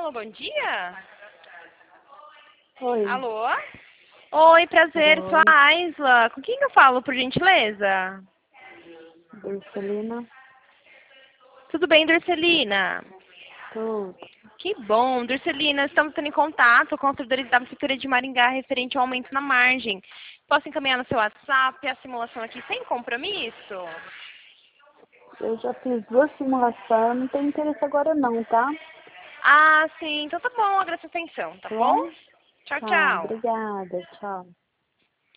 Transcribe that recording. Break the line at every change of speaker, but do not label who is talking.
Alô, bom dia?
Oi.
Alô? Oi, prazer, sou
Oi.
a Aisla. Com quem que eu falo, por gentileza?
Durcelina.
Tudo bem, Durcelina?
Tudo.
Que bom, Durcelina, estamos tendo em contato com a autoridade da Prefeitura de Maringá referente ao aumento na margem. Posso encaminhar no seu WhatsApp a simulação aqui sem compromisso?
Eu já fiz 2 simulações, não tenho interesse agora não, tá?
Ah, sim, então tá bom, agradeço a atenção, tá bom?
Bom?
Tchau,
Tá,
tchau.
obrigada, tchau.